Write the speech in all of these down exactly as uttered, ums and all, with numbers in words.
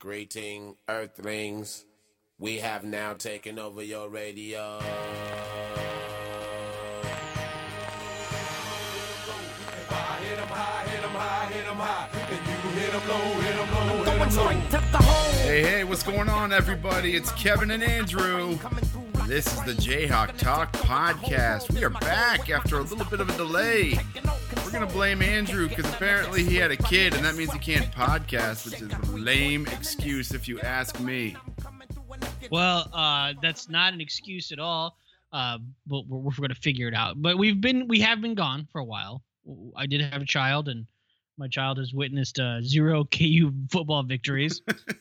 Greeting, Earthlings. We have now taken over your radio. Hey, hey, what's going on, everybody? It's Kevin and Andrew. This is the Jayhawk Talk podcast. We are back after a little bit of a delay. We're going to blame Andrew because apparently he had a kid, and that means he can't podcast, which is a lame excuse if you ask me. Well, uh, that's not an excuse at all, uh, but we're, we're going to figure it out. But we've been, we have been gone for a while. I did have a child, and my child has witnessed uh, zero K U football victories.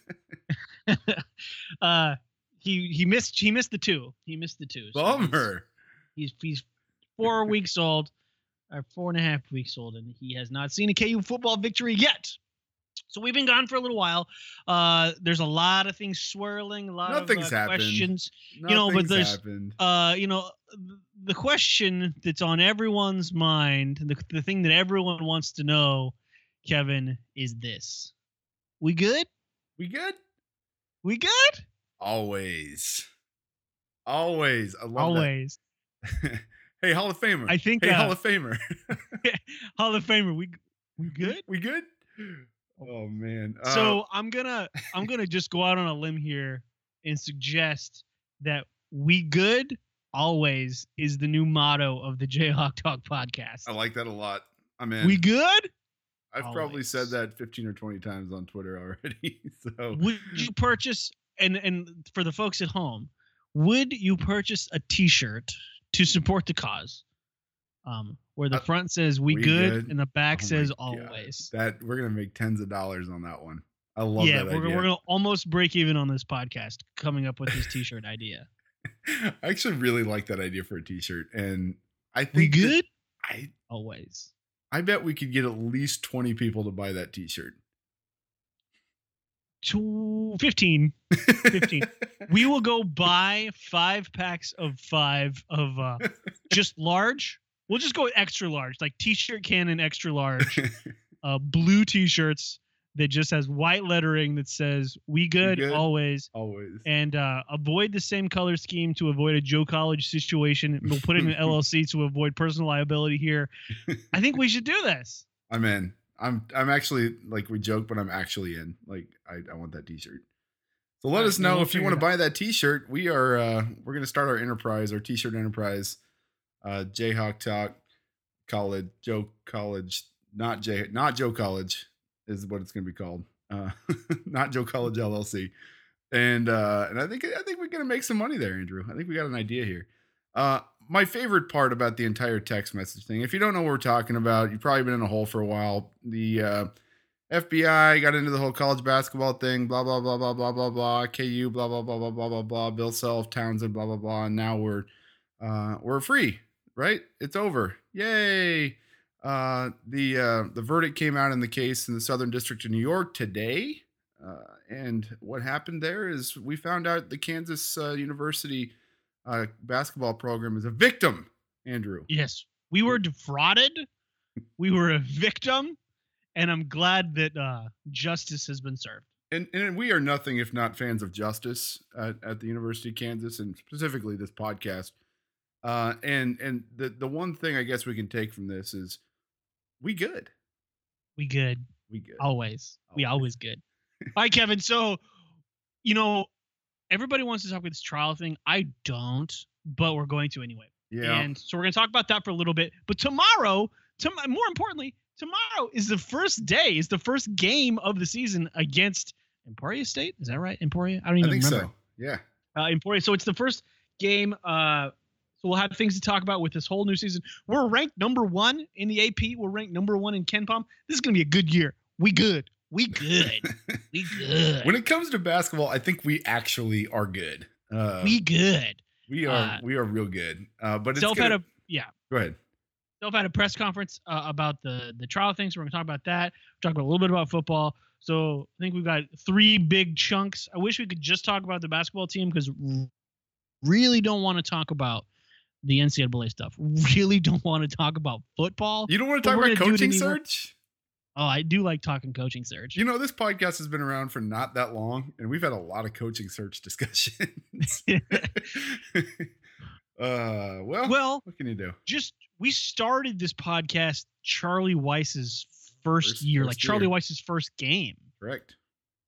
uh, he he missed he missed the two. He missed the two. So Bummer. He's, he's he's four weeks old, or four and a half weeks old, and he has not seen a K U football victory yet. So we've been gone for a little while. Uh, there's a lot of things swirling, a lot Nothing's of uh, happened. questions. Nothing's you know, but there's happened. uh, you know, the question that's on everyone's mind, the the thing that everyone wants to know, Kevin, is this: we good? We good? We good? Always. Always. I love Always. that. Hey, Hall of Famer. I think Hey, uh, Hall of Famer. Hall of Famer. We we good? We good? Oh man. Uh, So I'm gonna I'm gonna just go out on a limb here and suggest that we good always is the new motto of the Jayhawk Talk podcast. I like that a lot. I'm in. We good? I've always. probably said that fifteen or twenty times on Twitter already. So Would you purchase and and for the folks at home, would you purchase a T-shirt to support the cause? Um, where the Uh, front says "We, we good, good? and the back Oh says my God. "Always." that we're gonna make tens of dollars on that one. I love Yeah, that we're idea. we're gonna almost break even on this podcast coming up with this T-shirt idea. I actually really like that idea for a T-shirt, and I think We that- good? I Always. I bet we could get at least twenty people to buy that T-shirt. Two, fifteen. fifteen. We will go buy five packs of five of uh, just large. We'll just go extra large, like T-shirt cannon extra large, uh, blue T-shirts that just has white lettering that says "We good, good? always," Always. and uh, avoid the same color scheme to avoid a Joe College situation. We'll put it in an L L C to avoid personal liability here. I think we should do this. I'm in. I'm I'm actually, like, we joke, but I'm actually in. Like, I, I want that T-shirt. So let All us right, know we'll if you figure want it to buy that T-shirt. We are uh, we're gonna start our enterprise, our T-shirt enterprise. Uh, Jayhawk Talk College, Joe College, not Jay, not Joe College is what it's gonna be called. Uh, not Joe College L L C. And uh, and I think I think we're gonna make some money there, Andrew. I think we got an idea here. Uh, my favorite part about the entire text message thing, if you don't know what we're talking about, you've probably been in a hole for a while. The uh, F B I got into the whole college basketball thing, blah, blah, blah, blah, blah, blah, blah, K U, blah, blah, blah, blah, blah, blah, blah, Bill Self, Townsend, blah, blah, blah. And now we're, uh, we're free, right? It's over. Yay. Uh, the, uh, the verdict came out in the case in the Southern District of New York today. Uh, and what happened there is we found out the Kansas uh, University uh, basketball program is a victim, Andrew. Yes, we were defrauded. We were a victim. And I'm glad that uh, justice has been served. And, and we are nothing if not fans of justice at, at the University of Kansas, and specifically this podcast. Uh, and and the, the one thing I guess we can take from this is we good. We good. We good. Always. We Always. always good. All right, Kevin. So, you know, everybody wants to talk about this trial thing. I don't, but we're going to anyway. Yeah. And so we're going to talk about that for a little bit. But tomorrow, to, more importantly, tomorrow is the first day, is the first game of the season against Emporia State. Is that right? Emporia? I don't even I think remember. so. Yeah. Uh, Emporia. So it's the first game. Uh, so we'll have things to talk about with this whole new season. We're ranked number one in the A P. We're ranked number one in KenPom. This is going to be a good year. We good. We good. we good. When it comes to basketball, I think we actually are good. Uh, we good. we are uh, we are real good. Uh, but it's Self gonna, had a yeah. go ahead. Self had a press conference uh, about the the trial thing, so we're gonna talk about that. Talk about a little bit about football. So I think we've got three big chunks. I wish we could just talk about the basketball team because really don't want to talk about the N C double A stuff. Really don't want to talk about football. You don't want to But talk we're about gonna do it coaching anyway. search? Oh, I do like talking coaching search. You know, this podcast has been around for not that long, and we've had a lot of coaching search discussions. uh, well, well, what can you do? Just we started this podcast Charlie Weiss's first, First- year, first like Charlie year. Weiss's first game. Correct.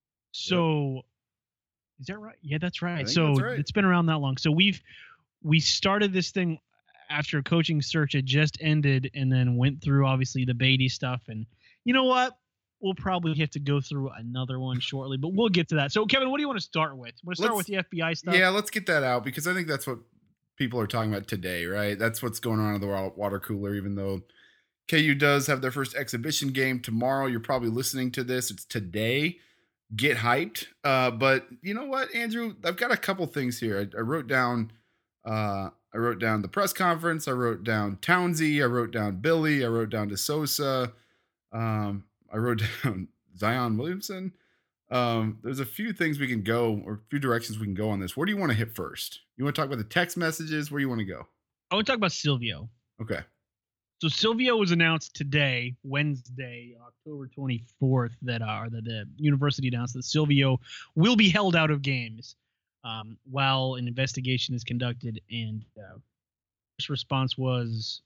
So is that right? Yeah, that's right. think So that's right. it's been around that long. So we've we started this thing after a coaching search had just ended, and then went through obviously the Beatty stuff. And you know what? We'll probably have to go through another one shortly, but we'll get to that. So Kevin, what do you want to start with? Want to start Let's- with the F B I stuff? Yeah, let's get that out because I think that's what people are talking about today, right? That's what's going on in the wa- water cooler, even though K U does have their first exhibition game tomorrow. You're probably listening to this. It's today. Get hyped. Uh, but you know what, Andrew? I've got a couple things here. I, I wrote down uh, I wrote down the press conference. I wrote down Townsy. I wrote down Billy. I wrote down DeSosa. Um, I wrote down Zion Williamson. Um, there's a few things we can go, or a few directions we can go on this. Where do you want to hit first? You want to talk about the text messages? Where do you want to go? I want to talk about Silvio. Okay. So Silvio was announced today, Wednesday, October twenty-fourth, that uh, or that the university announced that Silvio will be held out of games um, while an investigation is conducted. And uh, first response was,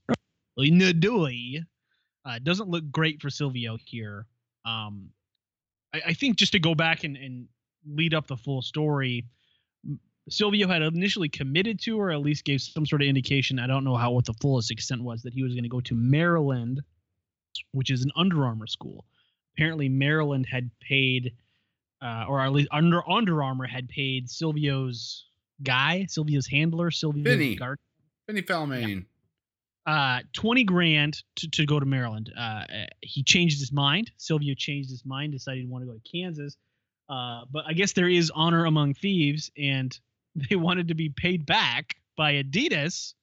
"Nadoi." Uh, doesn't look great for Silvio here. Um, I, I think just to go back and, and lead up the full story, Silvio had initially committed to, or at least gave some sort of indication, I don't know how what the fullest extent was, that he was going to go to Maryland, which is an Under Armour school. Apparently Maryland had paid, uh, or at least Under Under Armour had paid Silvio's guy, Silvio's handler, Silvio's Vinny. guard, Benny Falmaine. uh, twenty grand to, to go to Maryland. Uh, he changed his mind. Silvio changed his mind, decided he wanted to go to Kansas. Uh, but I guess there is honor among thieves, and they wanted to be paid back by Adidas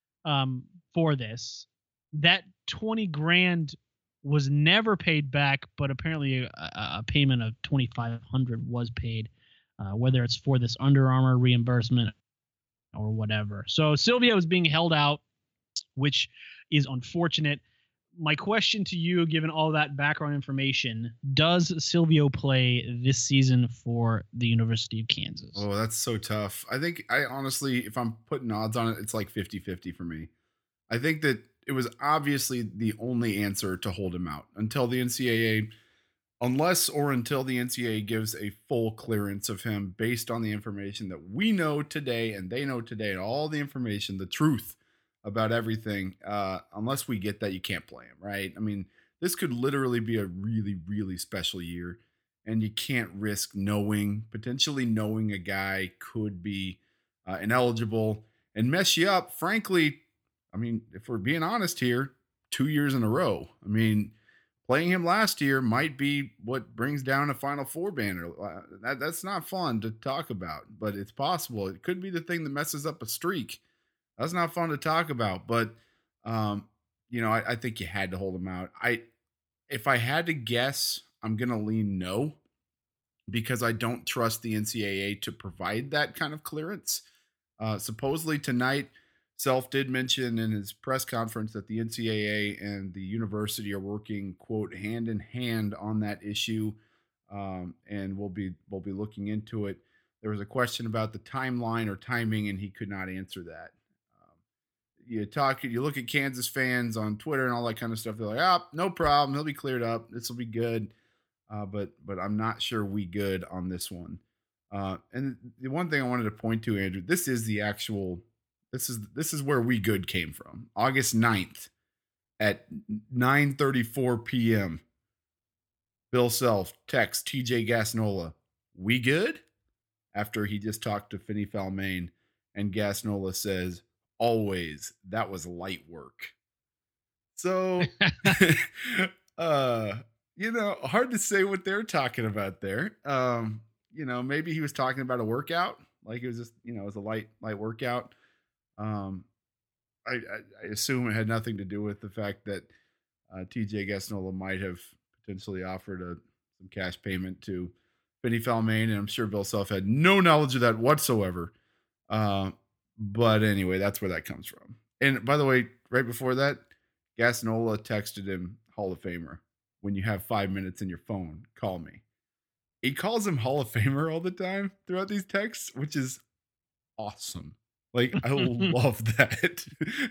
um, for this. That twenty grand was never paid back, but apparently a, a payment of twenty-five hundred was paid, uh, whether it's for this Under Armour reimbursement or whatever. So Silvio is being held out, which is unfortunate. My question to you, given all that background information, does Silvio play this season for the University of Kansas? Oh, that's so tough. I think I honestly, if I'm putting odds on it, it's like fifty-fifty for me. I think that it was obviously the only answer to hold him out until the N C double A, unless or until the N C double A gives a full clearance of him based on the information that we know today and they know today and all the information, the truth about everything. Uh, unless we get that, you can't play him, right? I mean, this could literally be a really, really special year, and you can't risk knowing, potentially knowing a guy could be uh, ineligible and mess you up. Frankly, I mean, if we're being honest here, two years in a row. I mean, playing him last year might be what brings down a Final Four banner. Uh, that, that's not fun to talk about, but it's possible. It could be the thing that messes up a streak. That's not fun to talk about, but um, you know, I, I think you had to hold him out. I, if I had to guess, I'm gonna lean no, because I don't trust the N C double A to provide that kind of clearance. Uh, supposedly tonight, Self did mention in his press conference that the N C double A and the university are working, quote, hand in hand on that issue, um, and we'll be we'll be looking into it. There was a question about the timeline or timing, and he could not answer that. You talk, you look at Kansas fans on Twitter and all that kind of stuff. They're like, "Ah, oh, no problem. He'll be cleared up. This will be good." Uh, but but I'm not sure we good on this one. Uh, and the one thing I wanted to point to, Andrew, this is the actual. This is this is where we good came from. August ninth at nine thirty-four p.m. Bill Self texts T J Gasnola, "We good?" After he just talked to Finney Falmaine, and Gasnola says, "Always, that was light work." So, uh, you know, hard to say what they're talking about there. Um, you know, maybe he was talking about a workout, like it was just, you know, it was a light, light workout. Um, I, I, I assume it had nothing to do with the fact that uh, T J Gasnola might have potentially offered a some cash payment to Finney Falmaine, and I'm sure Bill Self had no knowledge of that whatsoever. Uh, But anyway, that's where that comes from. And by the way, right before that, Gasnola texted him Hall of Famer. when you have five minutes in your phone, call me. He calls him Hall of Famer all the time throughout these texts, which is awesome. Like, I love that.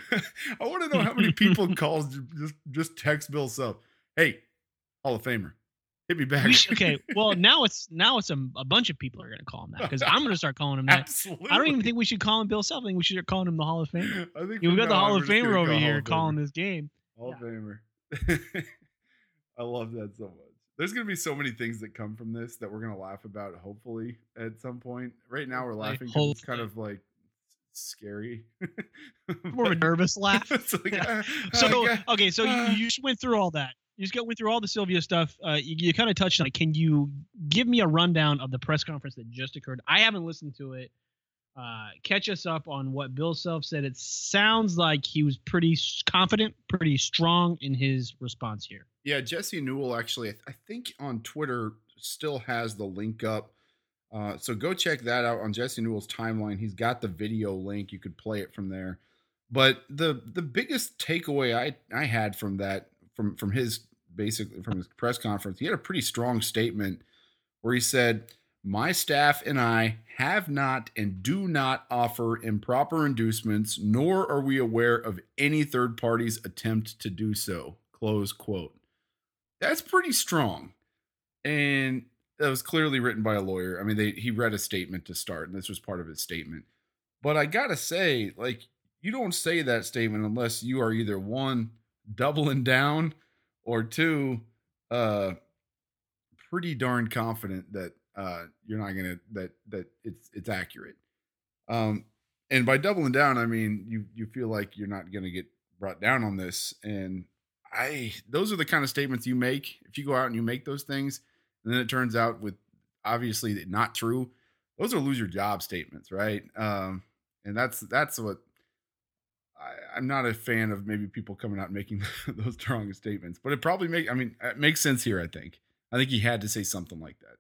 I want to know how many people calls just just text Bill Self, hey, Hall of Famer, hit me back. We should, okay, well now it's now it's a, a bunch of people are going to call him that because I'm going to start calling him that. Absolutely. I don't even think we should call him Bill Self. I think we should start calling him the Hall of Famer. I think Yeah, we got the now Hall we're of just gonna Famer over call Hall here of calling Famer. this game. Hall Yeah. of Famer. I love that so much. There's going to be so many things that come from this that we're going to laugh about, hopefully, at some point. Right now, we're laughing because it's kind of like scary. More of a nervous laugh. It's like, Yeah. ah, So ah, God. okay, so you, ah. you just went through all that. You just got went through all the Sylvia stuff. Uh, you, you kind of touched on it. Can you give me a rundown of the press conference that just occurred? I haven't listened to it. Uh, catch us up on what Bill Self said. It sounds like he was pretty s- confident, pretty strong in his response here. Yeah, Jesse Newell actually, I, th- I think on Twitter still has the link up. Uh, so go check that out on Jesse Newell's timeline. He's got the video link. You could play it from there. But the the biggest takeaway I, I had from that, from from his basically from his press conference, he had a pretty strong statement where he said, my staff and I have not and do not offer improper inducements, nor are we aware of any third party's attempt to do so. Close quote. That's pretty strong. And that was clearly written by a lawyer. I mean, they, he read a statement to start, and this was part of his statement. But I got to say, like, you don't say that statement unless you are either one, doubling down, or two, uh, pretty darn confident that uh, you're not going to, that, that it's, it's accurate. Um, and by doubling down, I mean, you, you feel like you're not going to get brought down on this. And I, those are the kind of statements you make if you go out and you make those things, and then it turns out with obviously not true. Those are lose your job statements, right? Um, and that's that's what I, I'm not a fan of. Maybe people coming out and making those strong statements, but it probably make. I mean, it makes sense here. I think. I think he had to say something like that.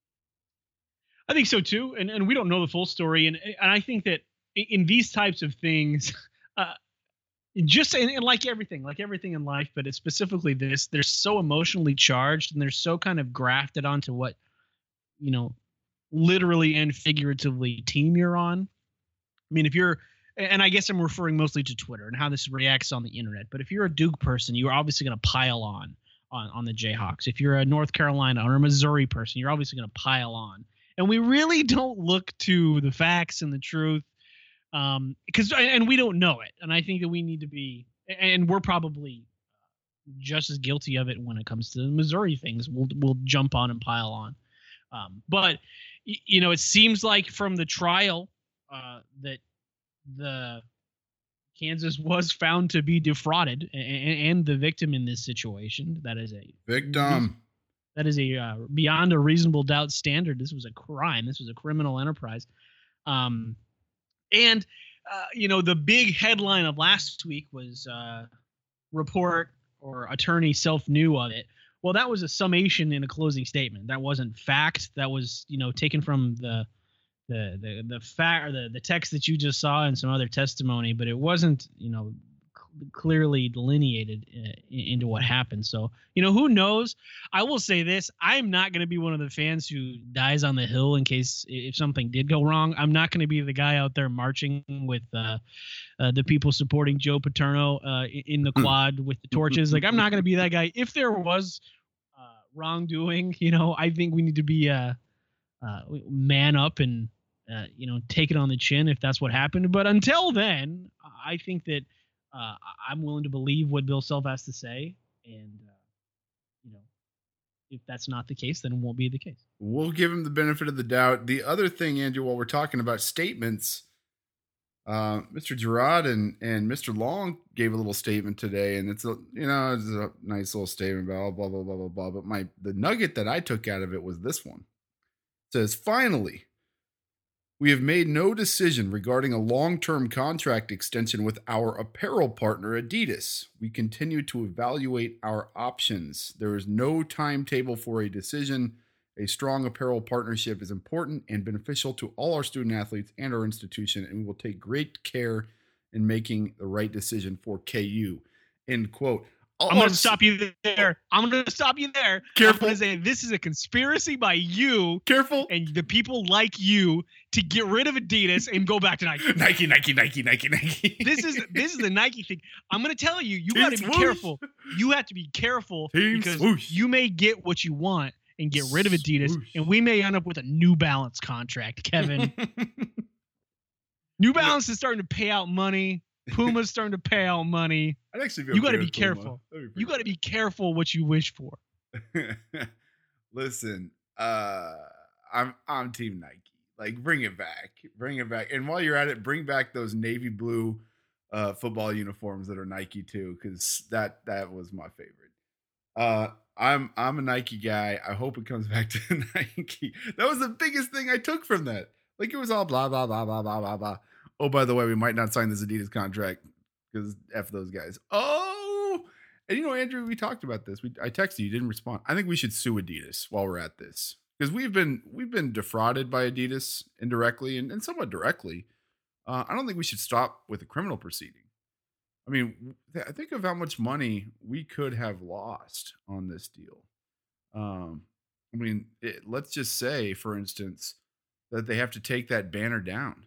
I think so too, and and we don't know the full story, and and I think that in, in these types of things. Uh, Just and, and like everything, like everything in life, but it's specifically this, they're so emotionally charged and they're so kind of grafted onto what, you know, literally and figuratively team you're on. I mean, if you're, and I guess I'm referring mostly to Twitter and how this reacts on the internet, but if you're a Duke person, you're obviously going to pile on, on on the Jayhawks. If you're a North Carolina or a Missouri person, you're obviously going to pile on. And we really don't look to the facts and the truth. Um, because and we don't know it, and I think that we need to be, and we're probably just as guilty of it when it comes to the Missouri things. We'll we'll jump on and pile on, um, but you know, it seems like from the trial uh, that the Kansas was found to be defrauded and, and the victim in this situation. That is a Victim. That is a uh, beyond a reasonable doubt standard. This was a crime. This was a criminal enterprise. Um. And, uh, you know, the big headline of last week was uh, report or attorney self knew of it. Well, that was a summation in a closing statement. That wasn't fact. That was, you know, taken from the the the the fact or the, the text that you just saw and some other testimony. But it wasn't, you know, cl- clearly delineated uh, into what happened. So, you know, who knows? I will say this. I'm not going to be one of the fans who dies on the hill in case if something did go wrong. I'm not going to be the guy out there marching with uh, uh, the people supporting Joe Paterno uh, in the quad with the torches. Like, I'm not going to be that guy. If there was uh, wrongdoing, you know, I think we need to be uh, uh, man up and, uh, you know, take it on the chin if that's what happened. But until then, I think that uh, I'm willing to believe what Bill Self has to say. And, uh, you know, if that's not the case, then it won't be the case. We'll give him the benefit of the doubt. The other thing, Andrew, while we're talking about statements, uh, Mister Gerard and, and Mister Long gave a little statement today, and it's a, you know, it's a nice little statement about blah, blah, blah, blah, blah. But my, the nugget that I took out of it was this one. It says, finally, we have made no decision regarding a long-term contract extension with our apparel partner, Adidas. We continue to evaluate our options. There is no timetable for a decision. A strong apparel partnership is important and beneficial to all our student athletes and our institution, and we will take great care in making the right decision for K U. End quote. all I'm going I'm to s- stop you there. I'm going to stop you there. Careful. I'm going to say this is a conspiracy by you Careful. and the people like you to get rid of Adidas and go back to Nike. Nike, Nike, Nike, Nike, Nike. This is this is the Nike thing. I'm going to tell you, you got to Team be swoosh. careful. You have to be careful Team because swoosh. you may get what you want and get rid of Adidas, Swoosh. and we may end up with a New Balance contract, Kevin. New Balance is starting to pay out money. Puma's starting to pay out money. I'd actually be You okay gotta be with Puma. careful. That'd be You got to be careful what you wish for. pretty- Listen, uh, I'm I'm Team Nike. Like, bring it back, bring it back. And while you're at it, bring back those navy blue uh, football uniforms that are Nike too, because that that was my favorite. Uh, I'm I'm a Nike guy. I hope it comes back to Nike. That was the biggest thing I took from that. Like, it was all blah blah blah blah blah blah blah. Oh, by the way, we might not sign this Adidas contract because F those guys. Oh, and you know, Andrew, we talked about this. We I texted you, you didn't respond. I think we should sue Adidas while we're at this because we've been we've been defrauded by Adidas indirectly and, and somewhat directly. Uh, I don't think we should stop with a criminal proceeding. I mean, I think of how much money we could have lost on this deal. Um, I mean, it, let's just say, for instance, that they have to take that banner down.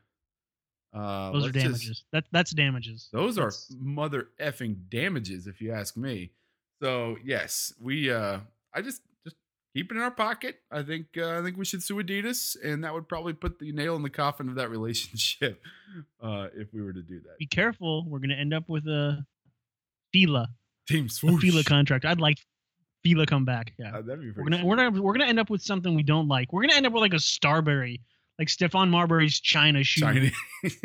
Uh, Those are let's just- damages. That that's damages. those are That's- mother effing damages, if you ask me. So yes, we. Uh, I just just keep it in our pocket. I think. Uh, I think we should sue Adidas, and that would probably put the nail in the coffin of that relationship, uh, if we were to do that. Be careful. We're gonna end up with a Fila, Team a swoosh. Fila contract. I'd like Fila come back. Yeah, Uh, that'd be we're pretty gonna we're gonna we're gonna end up with something we don't like. We're gonna end up with like a Starberry, like Stephon Marbury's China shoe. Shiny.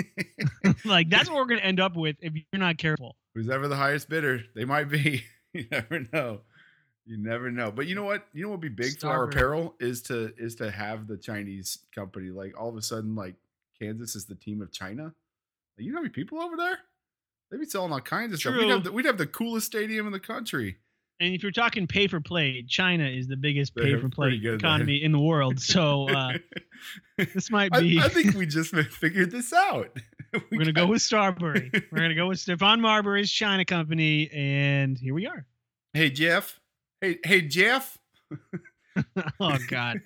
Like that's what we're gonna end up with if you're not careful. Who's ever the highest bidder, they might be. You never know. You never know. But you know what? You know what would be big for our Starboard. apparel is to is to have the Chinese company, like, all of a sudden, like, Kansas is the team of China. Like, you know how many people over there? They'd be selling all kinds of stuff. We'd True. have, the, we'd have the coolest stadium in the country. And if you're talking pay for play, China is the biggest They're pay for play pretty good at that. economy in the world. So uh, this might I, be. I think we just figured this out. we're gonna go with Starbury. We're gonna go with Stephon Marbury's China company, and here we are. Hey Jeff. Hey hey Jeff. Oh God.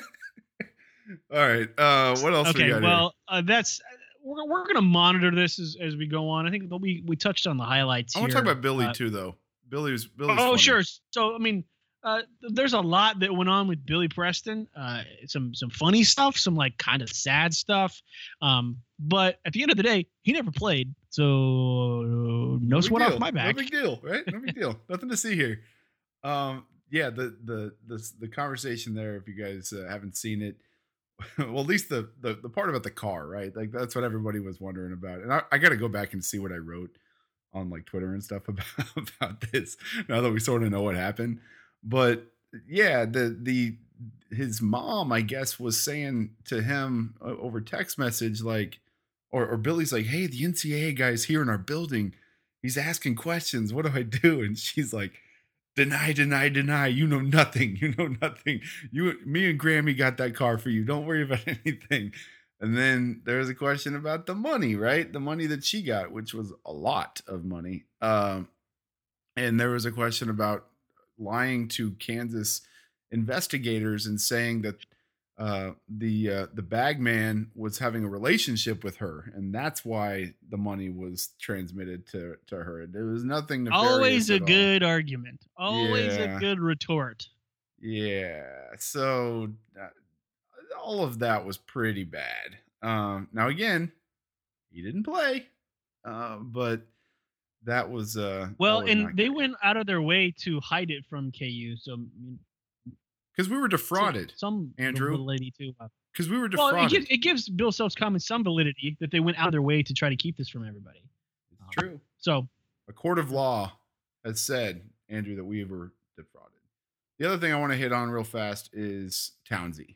All right. Uh, what else we Okay. got Well, uh, that's we're we're gonna monitor this as, as we go on. I think we we touched on the highlights. here? I want to here. talk about Billy Uh, too, though. Billy's Billy's. Oh, funny. sure. So, I mean, uh, there's a lot that went on with Billy Preston. Uh, some some funny stuff, some like kind of sad stuff. Um, but at the end of the day, he never played, so no big sweat deal. off my back. No big deal, right? No big deal. Nothing to see here. Um, yeah, the the the the conversation there. If you guys uh, haven't seen it, well, at least the, the the part about the car, right? Like, that's what everybody was wondering about. And I, I got to go back and see what I wrote on, like, Twitter and stuff about about this. Now that we sort of know what happened, but yeah, the the his mom, I guess, was saying to him uh, over text message, like, or or Billy's like, "Hey, the N C A A guy's here in our building. He's asking questions. What do I do?" And she's like, "Deny, deny, deny. You know nothing. You know nothing. You, me and Grammy got that car for you. Don't worry about anything." And then there's a question about the money, right? The money that she got, which was a lot of money. Um, and there was a question about lying to Kansas investigators and saying that uh, the uh, the bag man was having a relationship with her, and that's why the money was transmitted to to her. There was nothing nefarious Always a at all. good argument. Always Yeah. a good retort. Yeah. So uh, all of that was pretty bad. Um, now again, he didn't play, uh, but that was uh. Well, that was and not they great. went out of their way to hide it from K U. So I mean, because we were so- defrauded. some Andrew. validity too. Uh, Because we were Well, it defrauded. gives, it gives Bill Self's comments some validity that they went out of their way to try to keep this from everybody. It's true. So A court of law has said, Andrew, that we were defrauded. The other thing I want to hit on real fast is Townsy.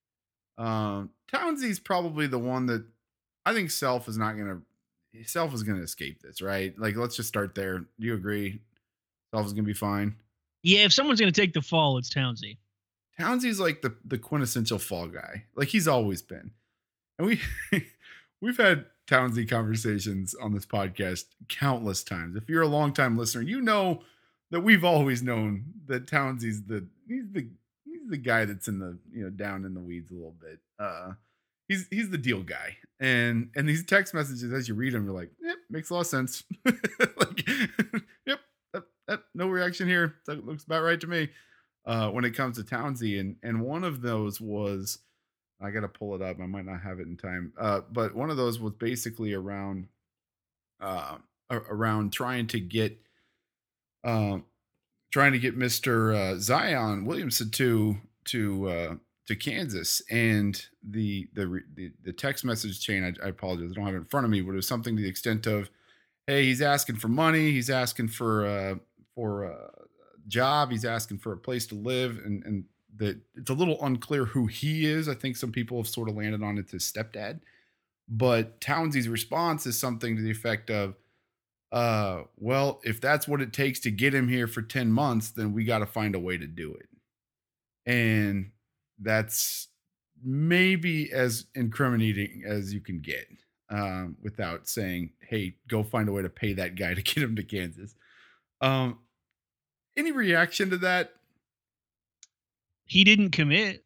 Um, Townsy's probably the one that I think Self is not going to, Self is going to escape this, right? Like, let's just start there. Do you agree? Self is going to be fine. yeah, if someone's going to take the fall, it's Townsy. Townsy's like the, the quintessential fall guy. Like, he's always been. And we, we've had Townsy conversations on this podcast countless times. If you're a longtime listener, you know that we've always known that Townsie's the he's the he's the guy that's in the you know down in the weeds a little bit. Uh, he's he's the deal guy, and and these text messages as you read them, you're like, yep, makes a lot of sense. Like, yep, that, that, no reaction here. That looks about right to me. Uh, when it comes to Townsy, and and one of those was, I got to pull it up. I might not have it in time. Uh, but one of those was basically around, uh, around trying to get, um, trying to get Mister Uh, Zion Williamson to to uh, to Kansas, and the the the, the text message chain. I, I apologize, I don't have it in front of me, but it was something to the extent of, "Hey, he's asking for money. He's asking for uh, for a job. He's asking for a place to live," and and that it's a little unclear who he is. I think some people have sort of landed on it's his stepdad, but Townsy's response is something to the effect of, uh, well, if that's what it takes to get him here for ten months, then we got to find a way to do it. And that's maybe as incriminating as you can get, um, without saying, hey, go find a way to pay that guy to get him to Kansas. Um, any reaction to that? He didn't commit.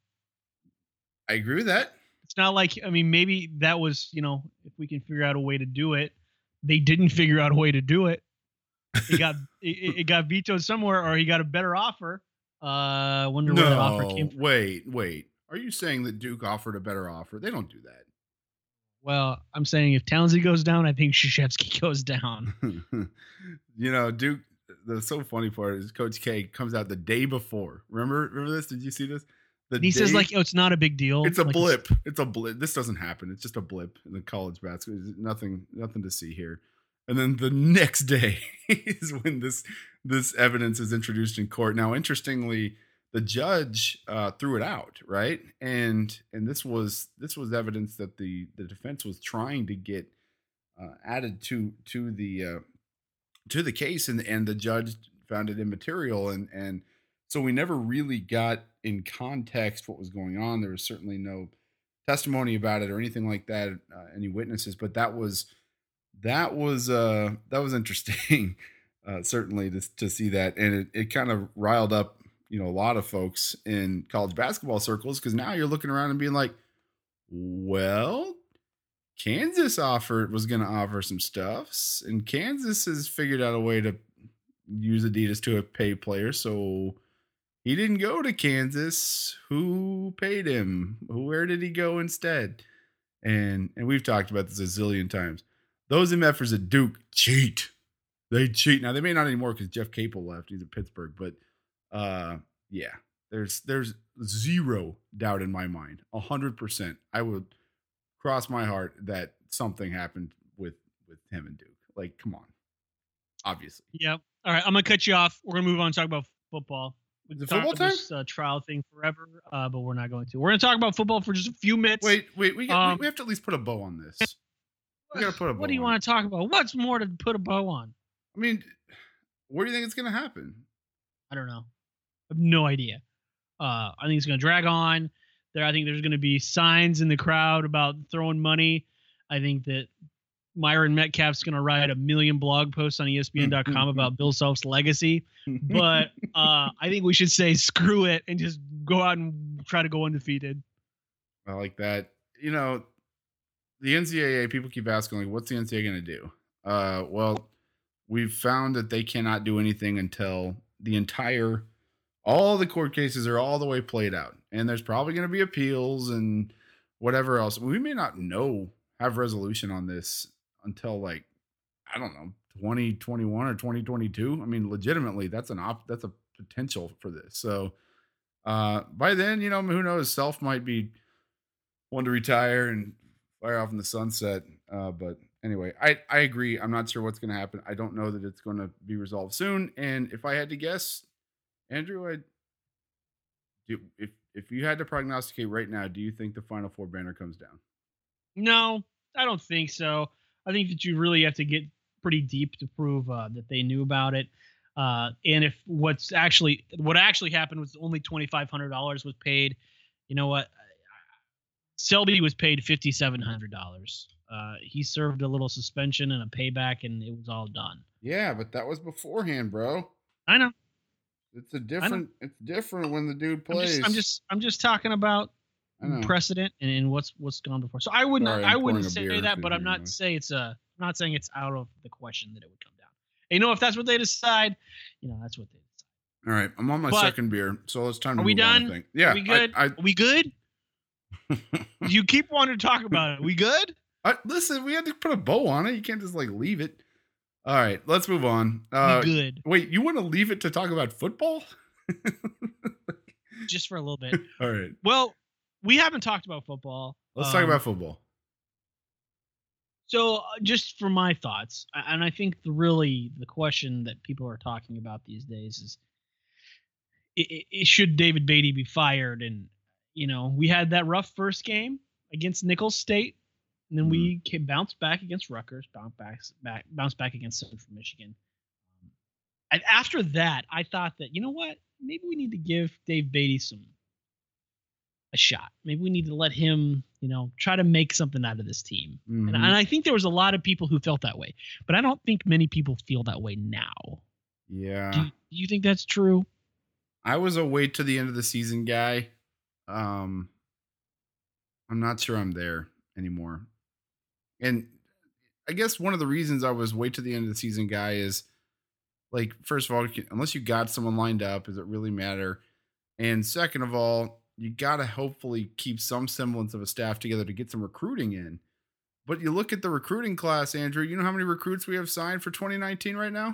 I agree with that. It's not like, I mean, maybe that was, you know, if we can figure out a way to do it. They didn't figure out a way to do it. It got it, it got vetoed somewhere, or he got a better offer. Uh, wonder no, where that offer came from. Wait, wait. Are you saying that Duke offered a better offer? They don't do that. Well, I'm saying if Townsy goes down, I think Krzyzewski goes down. You know, Duke. The so funny part is Coach K comes out the day before. Remember, remember this? Did you see this? The he day, says like, "Oh, it's not a big deal. It's a like blip. It's, it's a blip. This doesn't happen. It's just a blip in the college basketball. There's nothing, nothing to see here." And then the next day is when this this evidence is introduced in court. Now, interestingly, the judge uh, threw it out, right? And and this was this was evidence that the the defense was trying to get uh, added to to the uh, to the case, and and the judge found it immaterial, and and so we never really got in context what was going on. There was certainly no testimony about it or anything like that, uh, any witnesses, but that was that was uh that was interesting, uh, certainly to to see that, and it it kind of riled up, you know, a lot of folks in college basketball circles, because now you're looking around and being like, well, Kansas offered was going to offer some stuffs, and Kansas has figured out a way to use Adidas to pay players. So he didn't go to Kansas. Who paid him? Where did he go instead? And and we've talked about this a zillion times. Those M Fers at Duke cheat. They cheat. Now they may not anymore because Jeff Capel left. He's at Pittsburgh, but uh, yeah, there's there's zero doubt in my mind. A hundred percent. I would cross my heart that something happened with with him and Duke. Like, come on. Obviously. Yeah. All right. I'm gonna cut you off. We're gonna move on and talk about football. We The can talk football about this uh, trial thing forever, uh, but we're not going to. We're gonna talk about football for just a few minutes. Wait, wait. We, got, Um, we we have to at least put a bow on this. We gotta put a bow What do you on want to talk about? What's more to put a bow on? I mean, where do you think it's gonna happen? I don't know. I have no idea. Uh, I think it's going to drag on. There, I think there's going to be signs in the crowd about throwing money. I think that Myron Metcalf's going to write a million blog posts on E S P N dot com about Bill Self's legacy. But uh, I think we should say screw it and just go out and try to go undefeated. I like that. You know, the N C double A, people keep asking, like, what's the N C double A going to do? Uh, well, we've found that they cannot do anything until the entire, all the court cases are all the way played out. And there's probably going to be appeals and whatever else. We may not know, have resolution on this until, like, I don't know, twenty twenty-one or twenty twenty-two. I mean, legitimately, that's an op, that's a potential for this. So uh, by then, you know, who knows, Self might be one to retire and fire off in the sunset. Uh, but anyway, I, I agree. I'm not sure what's going to happen. I don't know that it's going to be resolved soon. And if I had to guess, Andrew, I do, if, if you had to prognosticate right now, do you think the Final Four banner comes down? No, I don't think so. I think that you really have to get pretty deep to prove uh, that they knew about it. Uh, and if what's actually, what actually happened was only twenty-five hundred dollars was paid. You know what? Selby was paid fifty-seven hundred dollars. Uh, he served a little suspension and a payback, and it was all done. Yeah, but that was beforehand, bro. I know. It's a different. It's different when the dude plays. I'm just, I'm just, I'm just talking about precedent and, and what's what's gone before. So I wouldn't, Sorry, I I'm wouldn't pouring a say beer that, if but you I'm hear not noise. say it's a, I'm not saying it's out of the question that it would come down. And, you know, if that's what they decide, you know, that's what they decide. All right, I'm on my But- second beer, so it's time to Are we move on, I done? think. Yeah, Are we good? I, Are we good? You keep wanting to talk about it. We good? I, I listen. We had to put a bow on it. You can't just like leave it. All right, let's move on. Uh, we good. Wait, you want to leave it to talk about football? Just for a little bit. All right, Well, we haven't talked about football. let's Um, talk about football. So, uh, just for my thoughts, a- and I think the really the question that people are talking about these days is, i i should David Beatty be fired? And you know, we had that rough first game against Nicholls State, and then we came, bounced back against Rutgers, bounced back, back, bounced back against Central Michigan. And after that, I thought that, you know what, maybe we need to give Dave Beatty some a shot. Maybe we need to let him, you know, try to make something out of this team. Mhm. And, and I think there was a lot of people who felt that way, but I don't think many people feel that way now. Yeah, Do you, do you think that's true? I was a wait to the end of the season guy. Um, I'm not sure I'm there anymore. And I guess one of the reasons I was wait to the end of the season guy is, like, first of all, unless you got someone lined up, does it really matter? And second of all, you got to hopefully keep some semblance of a staff together to get some recruiting in. But you look at the recruiting class, Andrew, you know how many recruits we have signed for twenty nineteen right now?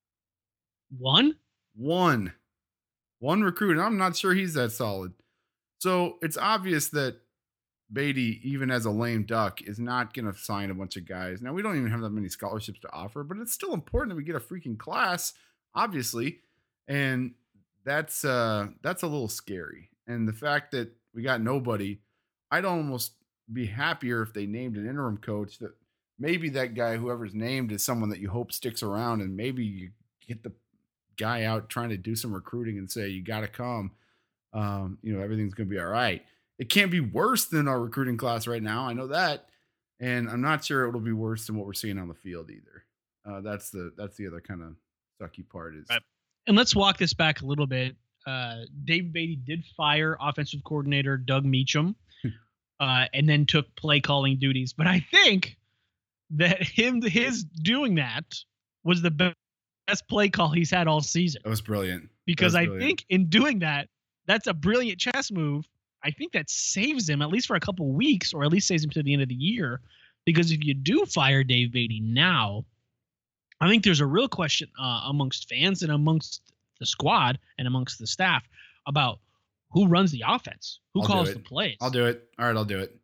One? One. One recruit. And I'm not sure he's that solid. So it's obvious that Beatty, even as a lame duck, is not going to sign a bunch of guys. Now, we don't even have that many scholarships to offer, but it's still important that we get a freaking class, obviously. And that's uh, that's a little scary. And the fact that we got nobody, I'd almost be happier if they named an interim coach that maybe that guy, whoever's named, is someone that you hope sticks around, and maybe you get the guy out trying to do some recruiting and say, you got to come. Um, you know, everything's going to be all right. It can't be worse than our recruiting class right now. I know that. And I'm not sure it'll be worse than what we're seeing on the field either. Uh, that's the, that's the other kind of sucky part is. Right. And let's walk this back a little bit. Uh, Dave Beatty did fire offensive coordinator Doug Meacham, uh, and then took play calling duties. But I think that him, his doing that was the best best play call he's had all season. That was brilliant. Because was I brilliant. think in doing that, that's a brilliant chess move. I think that saves him at least for a couple weeks, or at least saves him to the end of the year. Because if you do fire Dave Beatty now, I think there's a real question uh, amongst fans and amongst the squad and amongst the staff about who runs the offense, who I'll do calls it. the plays. I'll do it. All right, I'll do it.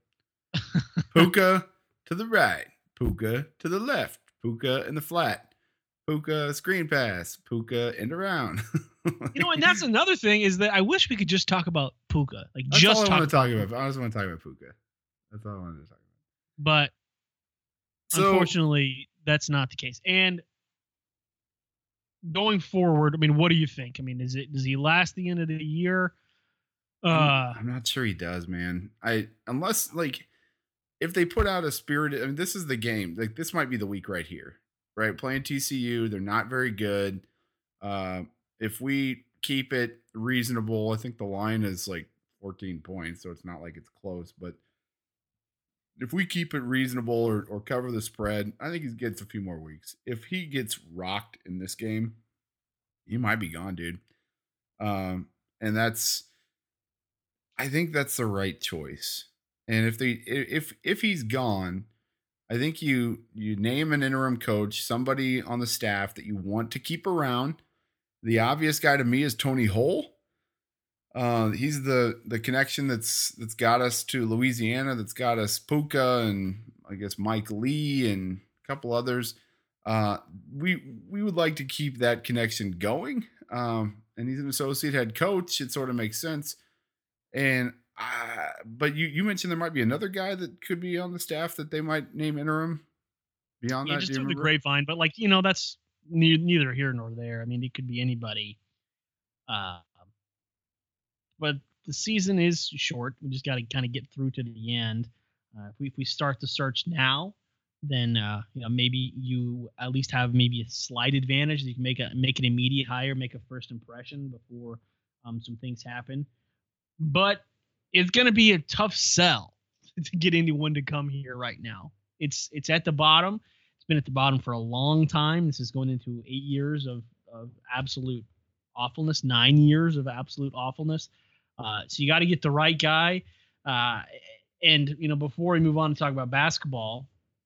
Puka to the right, Puka to the left, Puka in the flat, Puka screen pass, Puka end around. You know, and that's another thing is that I wish we could just talk about Puka, like That's just all I talk want to about talk about. I just want to talk about Puka. That's all I wanted to talk about. But So, unfortunately, that's not the case. And going forward, I mean, what do you think? I mean, is it does he last the end of the year? Uh, I'm, I'm not sure he does, man. I unless like if they put out a spirited. I mean, this is the game. Like this might be the week right here, right? Playing T C U, they're not very good. Uh, if we keep it reasonable, I think the line is like fourteen points, so it's not like it's close. But if we keep it reasonable or, or cover the spread, I think he gets a few more weeks. If he gets rocked in this game, he might be gone, dude. Um, and that's, I think that's the right choice. And if they, if if he's gone, I think you you name an interim coach, somebody on the staff that you want to keep around. The obvious guy to me is Tony Hole. Uh, he's the the connection that's that's got us to Louisiana, that's got us Puka and I guess Mike Lee and a couple others. Uh, we we would like to keep that connection going. Um, and he's an associate head coach. It sort of makes sense. And uh, but you you mentioned there might be another guy that could be on the staff that they might name interim. Beyond yeah, that, just do you through the remember? grapevine, but like you know, that's ne- neither here nor there. I mean, it could be anybody. Uh, but the season is short. We just got to kind of get through to the end. Uh, if we if we start the search now, then uh, you know maybe you at least have maybe a slight advantage. You can make a make an immediate hire, make a first impression before um, some things happen. But it's going to be a tough sell to get anyone to come here right now. It's it's at the bottom. It's been at the bottom for a long time. This is going into eight years of of absolute awfulness, nine years of absolute awfulness. Uh, so you got to get the right guy. Uh, and you know, before we move on to talk about basketball,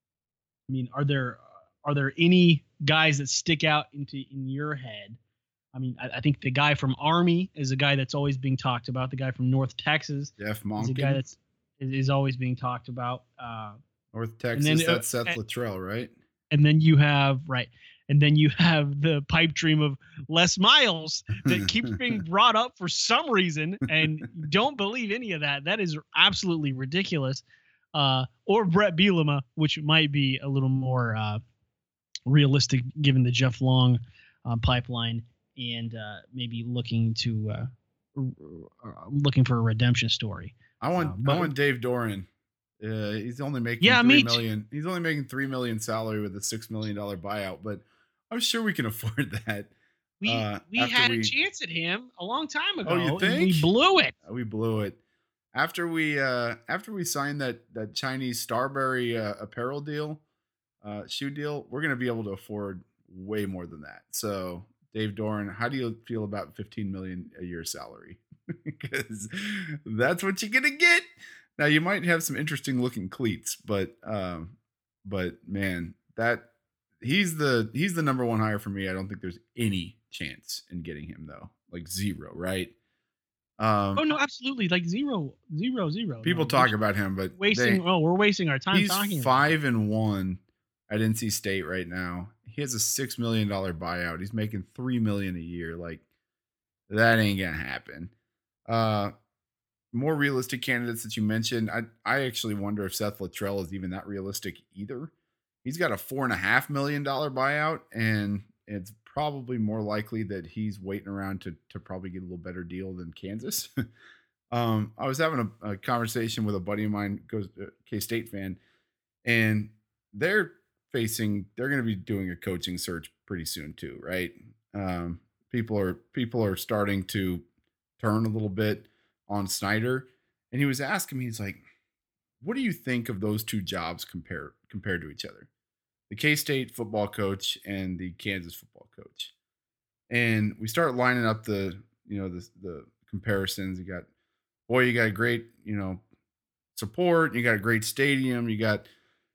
I mean, are there are there any guys that stick out into in your head? I mean, I, I think the guy from Army is a guy that's always being talked about. The guy from North Texas Jeff is Monken. a guy that's is, is always being talked about. Uh, North Texas, then, that's uh, Seth Luttrell, right? and then you have right, and then you have the pipe dream of Les Miles that keeps being brought up for some reason, and don't believe any of that. That is absolutely ridiculous. Uh, or Brett Bielema, which might be a little more uh, realistic given the Jeff Long uh, pipeline, and uh, maybe looking to uh, r- looking for a redemption story. I want Uh, but- I want Dave Doran. Uh, he's only making Yeah, three me too. million. He's only making three million salary with a six million dollar buyout, but I'm sure we can afford that. We Uh, we after had we- a chance at him a long time ago, Oh, you and we think? blew it. We blew it after we uh, after we signed that that Chinese Starberry uh, apparel deal, uh, shoe deal. We're gonna be able to afford way more than that. So, Dave Doran, how do you feel about fifteen million a year salary? Because that's what you're gonna get. Now you might have some interesting looking cleats, but um, but man, that he's the he's the number one hire for me. I don't think there's any chance in getting him though, like zero, right? Um, Oh no, absolutely, like zero, zero, zero. people No, talk we're about him, but wasting. they- oh, we're wasting our time he's talking. five and one at N C State right now. He has a six million dollar buyout. He's making three million a year. Like that ain't gonna happen. Uh, more realistic candidates that you mentioned. I I actually wonder if Seth Luttrell is even that realistic either. He's got a four and a half million dollar buyout, and it's probably more likely that he's waiting around to to probably get a little better deal than Kansas. um, I was having a, a conversation with a buddy of mine, goes uh, K-State fan, and they're facing they're going to be doing a coaching search pretty soon too, right? Um, people are people are starting to turn a little bit on Snyder, and he was asking me, he's like, what do you think of those two jobs compared compared to each other? The K-State football coach and the Kansas football coach. And we start lining up the, you know, the the comparisons. You got, boy, you got great, you know, support, you got a great stadium, you got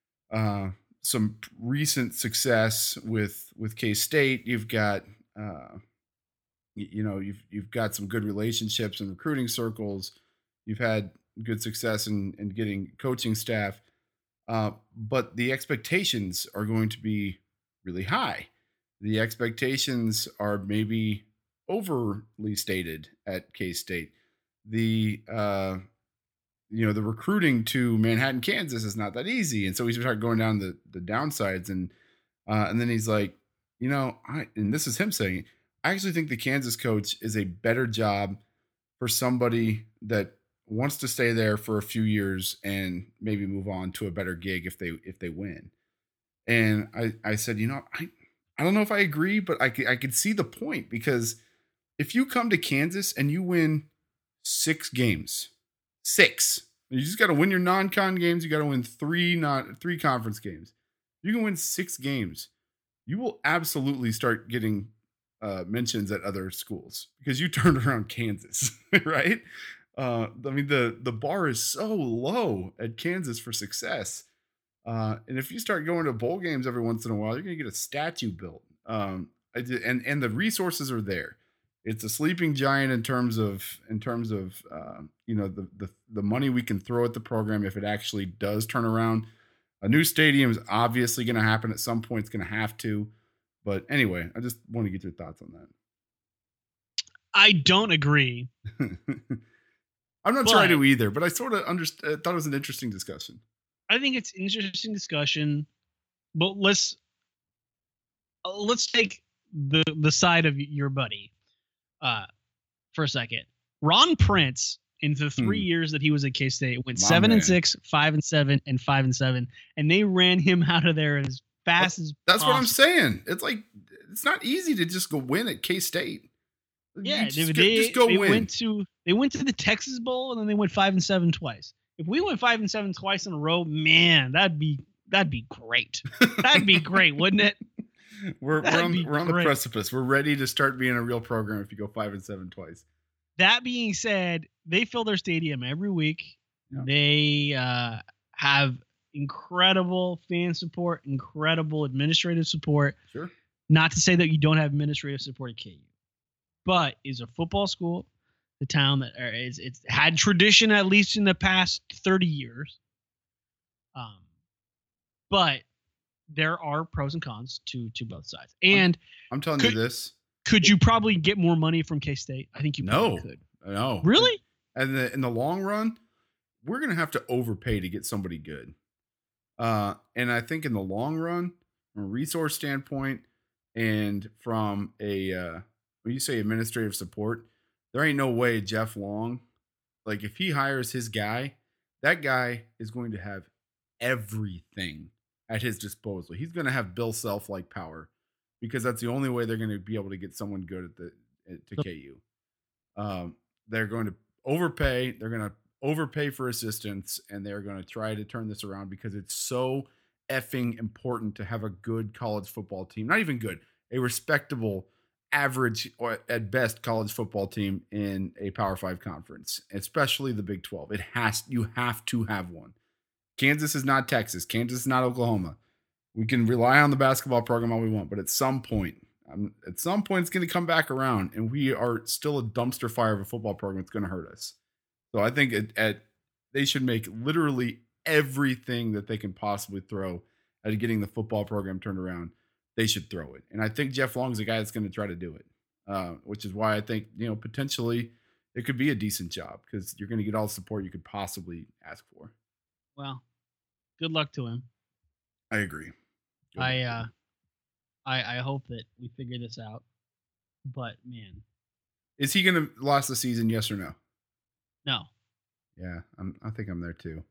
uh some recent success with with K-State, you've got uh you know, you've you've got some good relationships in recruiting circles. You've had good success in, in getting coaching staff, uh, but the expectations are going to be really high. The expectations are maybe overly stated at K-State. The uh, you know the recruiting to Manhattan, Kansas is not that easy, and so we start going down the the downsides, and uh, and then he's like, you know, I and this is him saying, I actually think the Kansas coach is a better job for somebody that wants to stay there for a few years and maybe move on to a better gig if they if they win. And I, I said, you know, I, I don't know if I agree, but I could, I could see the point, because if you come to Kansas and you win six games, six, you just got to win your non-con games. You got to win three not three conference games. You can win six games. You will absolutely start getting Uh, mentions at other schools because you turned around Kansas, right? Uh, I mean, the the bar is so low at Kansas for success. Uh, and if you start going to bowl games every once in a while, you're going to get a statue built. Um, I did, and and the resources are there. It's a sleeping giant in terms of in terms of uh, you know the, the the money we can throw at the program if it actually does turn around. A new stadium is obviously going to happen at some point. It's going to have to. But anyway, I just want to get your thoughts on that. I don't agree. I'm not But- sure I do either, but I sort of underst- uh, thought it was an interesting discussion. I think it's an interesting discussion, but let's uh, let's take the the side of your buddy uh, for a second. Ron Prince in the three Hmm. years that he was at K-State. Went My seven man. and six, five and seven, and five and seven, and they ran him out of there as fast as That's what I'm possible. saying. It's like it's not easy to just go win at K-State. Yeah, You just, they, go, just go they win. went to they went to the Texas Bowl and then they went five and seven twice. If we went five and seven twice in a row, man, that'd be that'd be great. That'd be great, wouldn't it? we're we're That'd on, be we're on the great. precipice. We're ready to start being a real program if you go five and seven twice. That being said, they fill their stadium every week. Yeah. They uh, have incredible fan support, incredible administrative support. Sure. Not to say that you don't have administrative support at K U, but is a football school, the town that or is it's had tradition at least in the past thirty years. Um, but there are pros and cons to to both sides. And I'm telling Could- you this. could you probably get more money from K-State? I think you probably No. could. No. Really? And the, in the long run, we're gonna have to overpay to get somebody good. Uh, and I think in the long run, from a resource standpoint, and from a uh, when you say administrative support, there ain't no way Jeff Long, like if he hires his guy, that guy is going to have everything at his disposal. He's going to have Bill Self like power because that's the only way they're going to be able to get someone good at the at, to K U. Um, they're going to overpay. They're going to overpay for assistants, and they're going to try to turn this around because it's so effing important to have a good college football team. Not even good, a respectable, average or at best college football team in a Power Five conference, especially the Big twelve. It has you have to have one. Kansas is not Texas. Kansas is not Oklahoma. We can rely on the basketball program all we want, but at some point, um, at some point, it's going to come back around, and we are still a dumpster fire of a football program. It's going to hurt us. So I think at, at they should make literally everything that they can possibly throw at getting the football program turned around. They should throw it, and I think Jeff Long is a guy that's going to try to do it, uh, which is why I think you know potentially it could be a decent job because you're going to get all the support you could possibly ask for. Well, good luck to him. I agree. Good I luck. uh, I I hope that we figure this out. But man, Is he going to last the season? Yes or no? no. Yeah, I'm, I think I'm there too.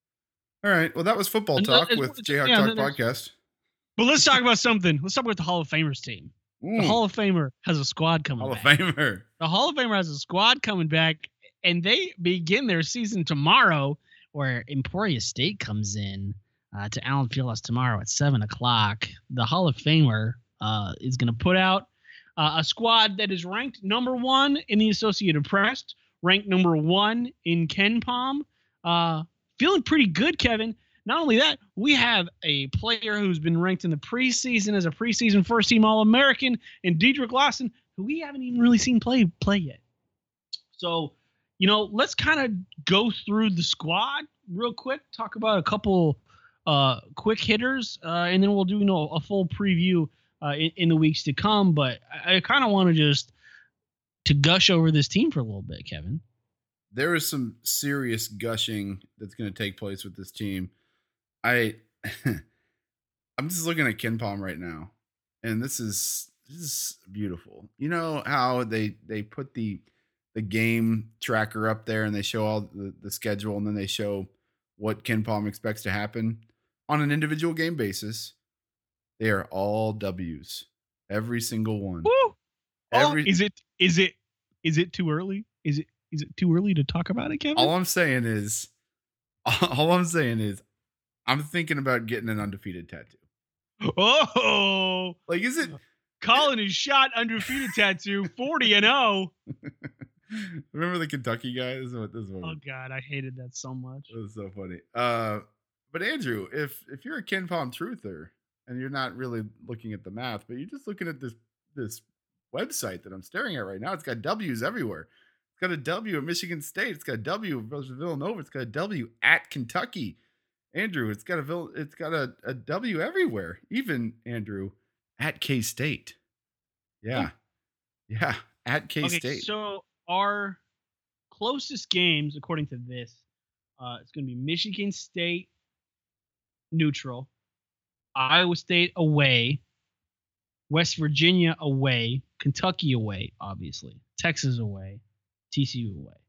All right. Well, that was football And, talk uh, with it's- Jayhawk yeah, Talk there's- podcast. But let's talk about something. Let's talk about the Hall of Famers team. The Mm, Hall of Famer has a squad coming Hall of back. Famer. The Hall of Famer has a squad coming back, and they begin their season tomorrow, where Emporia State comes in uh, to Allen Fieldhouse tomorrow at seven o'clock. The Hall of Famer uh, is going to put out uh, a squad that is ranked number one in the Associated Press, ranked number one in KenPom. Uh, feeling pretty good, Kevin. Not only that, we have a player who's been ranked in the preseason as a preseason first-team All-American in Dedrick Lawson, who we haven't even really seen play play yet. So, you know, let's kind of go through the squad real quick, talk about a couple uh, quick hitters, uh, and then we'll do you know a full preview uh, in, in the weeks to come. But I, I kind of want to just to gush over this team for a little bit, Kevin. There is some serious gushing that's going to take place with this team. I, I'm just looking at KenPom right now, and this is this is beautiful. You know how they they put the the game tracker up there, and they show all the, the schedule, and then they show what KenPom expects to happen on an individual game basis. They are all W's, every single one. Woo! Every oh, is it is it is it too early? Is it is it too early to talk about it, Kevin? all I'm saying is, all I'm saying is, I'm thinking about getting an undefeated tattoo. Oh, Like, is it? Colin is shot undefeated tattoo, forty and oh. Remember the Kentucky guy? This is what this is. What Oh God, I hated that so much. It was so funny. Uh, but Andrew, if if you're a KenPom truther and you're not really looking at the math, but you're just looking at this this website that I'm staring at right now, it's got W's everywhere. It's got a W at Michigan State. It's got a W at Villanova. It's got a W at Kentucky. Andrew, it's got a Vill- it's got a, a W everywhere. Even Andrew at K-State. Yeah, yeah, at K-State. Okay, so our closest games, according to this, uh, it's going to be Michigan State neutral, Iowa State away, West Virginia away, Kentucky away, obviously, Texas away, T C U away.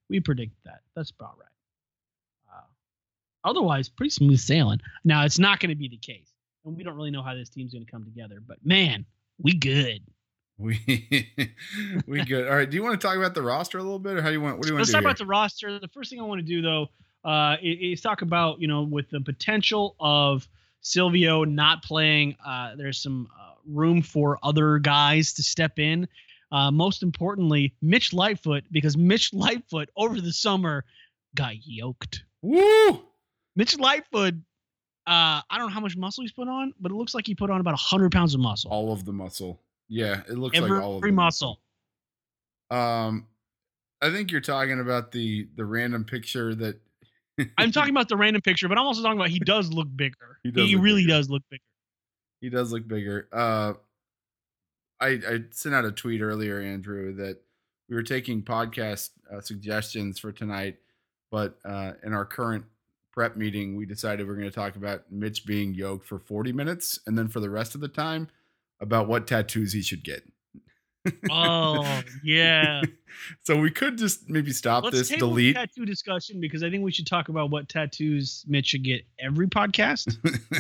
we predict that. That's about right. Uh, otherwise, pretty smooth sailing. Now, it's not going to be the case, and we don't really know how this team's going to come together. But man, we good. We we good. All right. Do you want to talk about the roster a little bit, or how do you want? What do you want Let's to do? talk here? about the roster. The first thing I want to do, though, uh, is, is talk about, you know, with the potential of Silvio not playing, uh, there's some uh, room for other guys to step in. Uh, most importantly, Mitch Lightfoot, because Mitch Lightfoot over the summer got yoked. Woo! Mitch Lightfoot, uh, I don't know how much muscle he's put on, but it looks like he put on about one hundred pounds of muscle. All of the muscle. Yeah, it looks Every, like all of every the muscle. muscle. Um, I think you're talking about the the random picture that. I'm talking about the random picture, but I'm also talking about he does look bigger. He, does he look really bigger. does look bigger. He does look bigger. Uh, I I sent out a tweet earlier, Andrew, that we were taking podcast uh, suggestions for tonight, but uh, in our current prep meeting, we decided we're going to talk about Mitch being yoked for forty minutes, and then for the rest of the time, about what tattoos he should get. Oh, yeah. So we could just maybe stop Let's this, table delete. the tattoo discussion, because I think we should talk about what tattoos Mitch should get every podcast.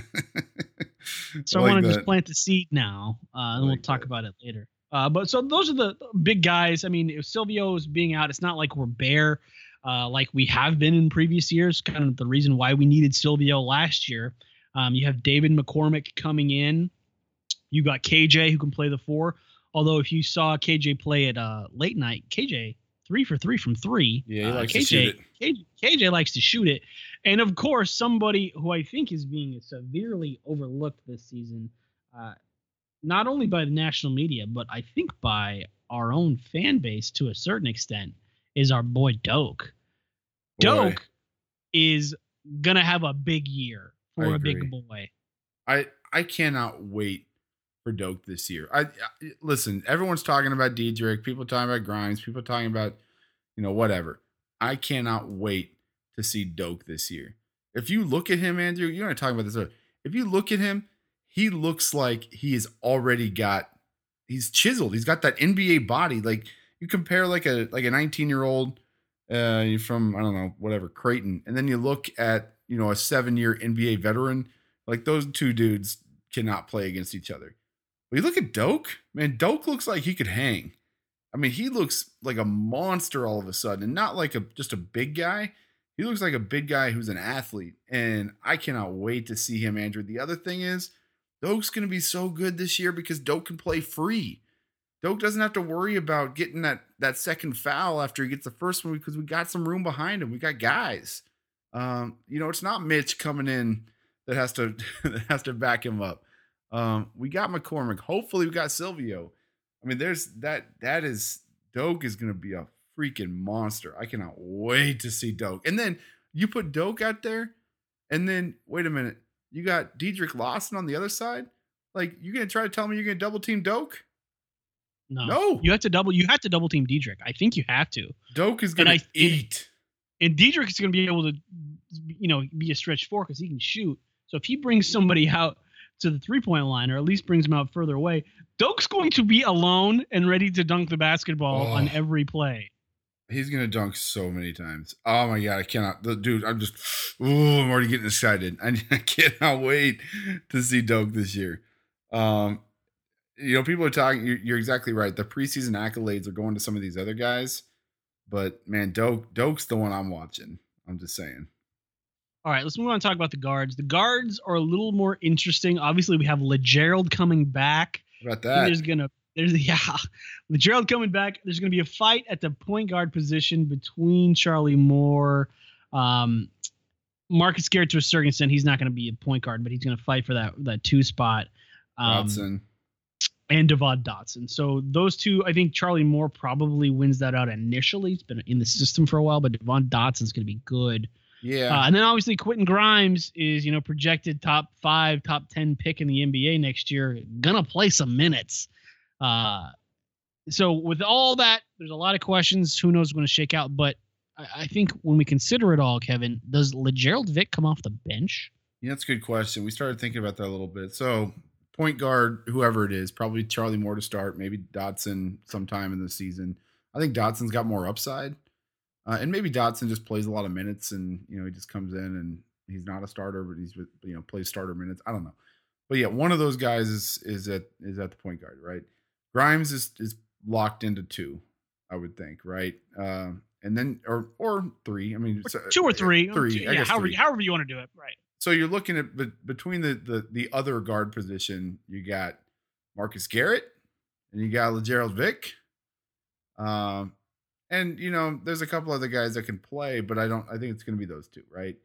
So I, like want to that. just plant the seed now, uh, and like we'll talk that. about it later. Uh, but so those are the big guys. I mean, if Silvio's being out, it's not like we're bare uh, like we have been in previous years. Kind of the reason why we needed Silvio last year. Um, you have David McCormick coming in. You got K J who can play the four. Although if you saw K J play at uh, late night, K J three for three from three. Yeah, he uh, likes K J, to shoot it. K J, K J likes to shoot it. And of course, somebody who I think is being severely overlooked this season, uh, not only by the national media, but I think by our own fan base to a certain extent, is our boy Doak. Boy. Doak is going to have a big year I for a agree. big boy. I I cannot wait for Doak this year. I, I listen. Everyone's talking about Diedrich. People talking about Grimes. People talking about, you know, whatever. I cannot wait to see Doak this year. If you look at him, Andrew, you're going to talk about this. Earlier. If you look at him, he looks like he has already got. He's chiseled. He's got that N B A body. Like you compare like a like a nineteen year old uh, from I don't know whatever Creighton, and then you look at you know a seven year N B A veteran. Like those two dudes cannot play against each other. But you look at Doak, man, Doak looks like he could hang. I mean, he looks like a monster all of a sudden, and not like a just a big guy. He looks like a big guy who's an athlete, and I cannot wait to see him, Andrew. The other thing is, Doak's going to be so good this year because Doak can play free. Doak doesn't have to worry about getting that, that second foul after he gets the first one because we got some room behind him. We got guys. Um, you know, it's not Mitch coming in that has to that has to back him up. Um, we got McCormick. Hopefully we got Silvio. I mean, there's that, that is, Doak is going to be a freaking monster. I cannot wait to see Doak. And then you put Doak out there and then wait a minute. You got Diedrich Lawson on the other side. Like you're going to try to tell me you're going to double team Doak? No, No. you have to double, you have to double team Diedrich. I think you have to. Doak is going And to I- eat. And Diedrich is going to be able to, you know, be a stretch four because he can shoot. So if he brings somebody out to the three-point line, or at least brings him out further away, Doak's going to be alone and ready to dunk the basketball Oh. on every play. He's going to dunk so many times. Oh my God. I cannot. The, dude, I'm just, ooh, I'm already getting excited. I, I cannot wait to see Doak this year. Um, you know, people are talking, you're, you're exactly right. The preseason accolades are going to some of these other guys. But man, Doak, Doak's the one I'm watching. I'm just saying. All right, let's move on and talk about the guards. The guards are a little more interesting. Obviously, we have LeGerald coming back. How about I think that? There's gonna there's yeah, LeGerald coming back. There's gonna be a fight at the point guard position between Charlie Moore, um, Marcus Garrett to a certain extent. He's not gonna be a point guard, but he's gonna fight for that that two spot. Um, Watson. and Devon Dotson. So those two, I think Charlie Moore probably wins that out initially. He's been in the system for a while, but Devon Dotson's gonna be good. Yeah. Uh, and then obviously Quentin Grimes is, you know, projected top five, top ten pick in the N B A next year. Gonna play some minutes. Uh, so with all that, there's a lot of questions. Who knows what's going to shake out? But I, I think when we consider it all, Kevin, does LeGerald Vick come off the bench? Yeah, that's a good question. We started thinking about that a little bit. So point guard, whoever it is, probably Charlie Moore to start, maybe Dotson sometime in the season. I think Dotson's got more upside. Uh, and maybe Dotson just plays a lot of minutes, and you know he just comes in and he's not a starter, but he's you know plays starter minutes. I don't know, but yeah, one of those guys is is at is at the point guard, right? Grimes is is locked into two, I would think, right? Um, and then or or three. I mean, or two or three, three. Yeah, I guess however three. however you want to do it, right? So you're looking at be, between the, the the other guard position, you got Marcus Garrett and you got LeGerald Vick. Um, and you know, there's a couple other guys that can play, but I don't. I think it's going to be those two, right?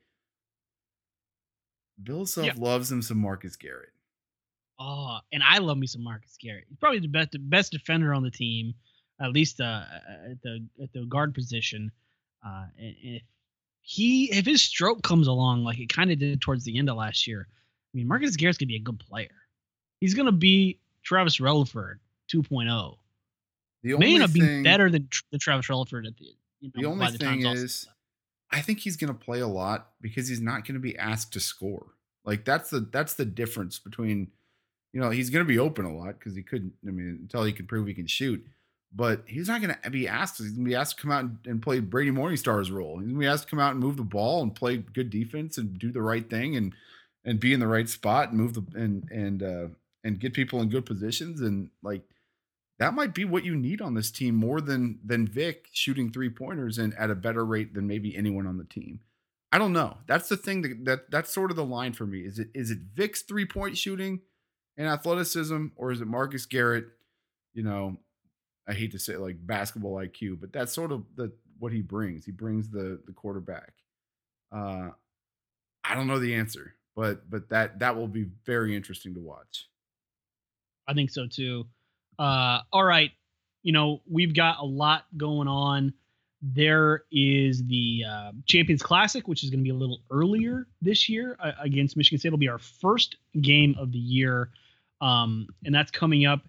Bill Self Yeah. loves him some Marcus Garrett. Oh, and I love me some Marcus Garrett. He's probably the best best defender on the team, at least uh, at the at the guard position. Uh, and, and if he if his stroke comes along like it kind of did towards the end of last year, I mean Marcus Garrett's gonna be a good player. He's gonna be Travis Relaford two point oh. The May only end up thing, being better than, than Travis Relaford at the you know, the only by the thing time it's all is, said and I think he's going to play a lot because he's not going to be asked to score. Like that's the that's the difference between, you know, he's going to be open a lot because he couldn't. I mean, until he can prove he can shoot, but he's not going to be asked. He's going to be asked to come out and, and play Brady Morningstar's role. He's going to be asked to come out and move the ball and play good defense and do the right thing and and be in the right spot and move the and and uh, and get people in good positions and like. That might be what you need on this team more than than Vic shooting three pointers and at a better rate than maybe anyone on the team. I don't know. That's the thing that, that that's sort of the line for me. Is it is it Vic's three point shooting and athleticism, or is it Marcus Garrett? You know, I hate to say it, like basketball I Q, but that's sort of the what he brings. He brings the the quarterback. Uh, I don't know the answer, but but that that will be very interesting to watch. I think so too. Uh, all right. You know, we've got a lot going on. There is the uh, Champions Classic, which is going to be a little earlier this year uh, against Michigan State. It'll be our first game of the year. Um, and that's coming up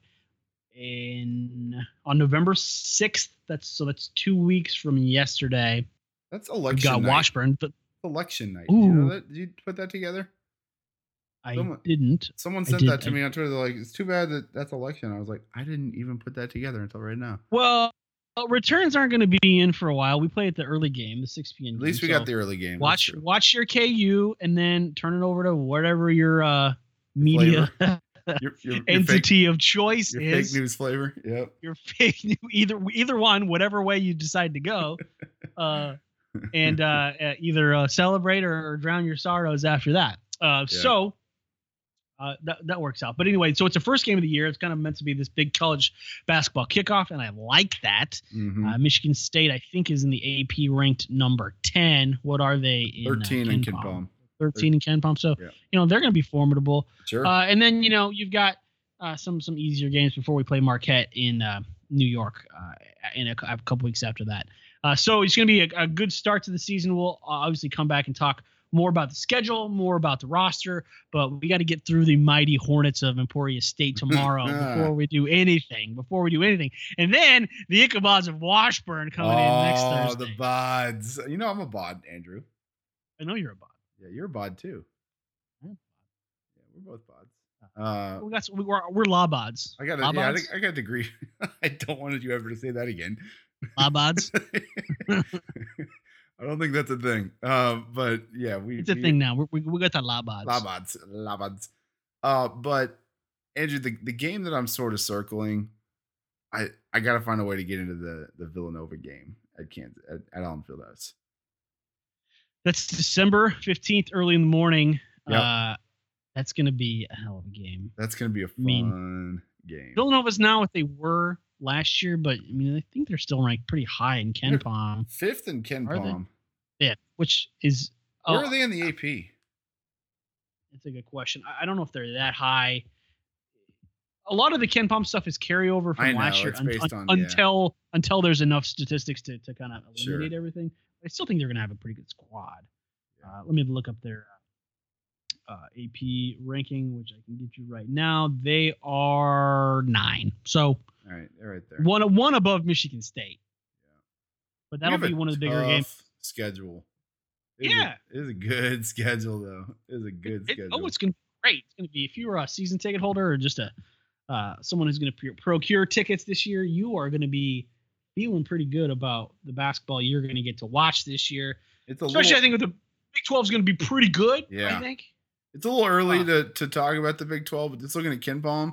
in on November sixth. That's so that's two weeks from yesterday. That's We've election got night. Washburn, but Election night. Ooh. You know that? Did you put that together? I Someone- didn't. Someone I sent did- that to I- me on Twitter. They're like, it's too bad that that's election. I was like, I didn't even put that together until right now. Well, uh, returns aren't going to be in for a while. We play at the early game, the six p.m. At least we game, got so the early game. That's watch true. watch your K U and then turn it over to whatever your uh, media Your, your, your entity fake, of choice your is. fake news flavor. Yep. Your fake news, either either one, whatever way you decide to go, uh, and uh, uh, either uh, celebrate or, or drown your sorrows after that. Uh, Yeah. So. Uh, that, that works out. But anyway, so it's the first game of the year. It's kind of meant to be this big college basketball kickoff, and I like that. Mhm. Uh, Michigan State, I think, is in the A P ranked number ten. What are they in thirteen uh, in Ken Ken Palm? Palm. thirteen in Ken Palm. So, Yeah. you know, they're going to be formidable. Sure. Uh, and then, you know, you've got uh, some some easier games before we play Marquette in uh, New York uh, in a, a couple weeks after that. Uh, so it's going to be a, a good start to the season. We'll obviously come back and talk more about the schedule, more about the roster, but we got to get through the mighty Hornets of Emporia State tomorrow before we do anything. Before we do anything, and then the Ichabods of Washburn coming in next oh, Thursday. the bods. You know I'm a bod, Andrew. I know you're a bod. Yeah, you're a bod too. I'm a bod. Yeah, we're both bods. Uh, We got we- we're we're labods. I got a, yeah, I, Labods? think- I got a degree. I don't want you ever to say that again. Labods. I don't think that's a thing. Um, but yeah, we It's a we- thing now. We we, we got the labods. Labads, Labads. Uh, but Andrew, the, the game that I'm sort of circling, I I gotta find a way to get into the the Villanova game at Kansas at, at Allen Fieldhouse. That's December fifteenth, early in the morning. Yep. Uh, that's gonna be a hell of a game. That's gonna be a fun mean, game. Villanova's now what they were last year, but I mean, I think they're still ranked pretty high in Ken They're Palm. Fifth in Ken Are they? Palm. Yeah, which is Where oh, are they in the A P? That's a good question. I, I don't know if they're that high. A lot of the Ken Palm stuff is carryover from I know, last year it's un- based un- on- yeah. until until there's enough statistics to, to kind of Sure. eliminate everything. I still think they're gonna have a pretty good squad. Uh, let me look up their uh, A P ranking, which I can get you right now. They are nine, so All right, they're right there. one one above Michigan State. Yeah. But We that'll have be a one of the bigger games. tough schedule. It is a- Yeah. it is a good schedule though. It is a good It- schedule. oh, it's gonna be great. It's gonna be if you were a season ticket holder or just a uh, someone who's gonna pr- procure tickets this year, you are gonna be feeling pretty good about the basketball you're going to get to watch this year. It's a Especially, little, I think with the Big twelve is going to be pretty good. Yeah. I think it's a little early Wow. to, to talk about the Big twelve, but just looking at Ken Palm,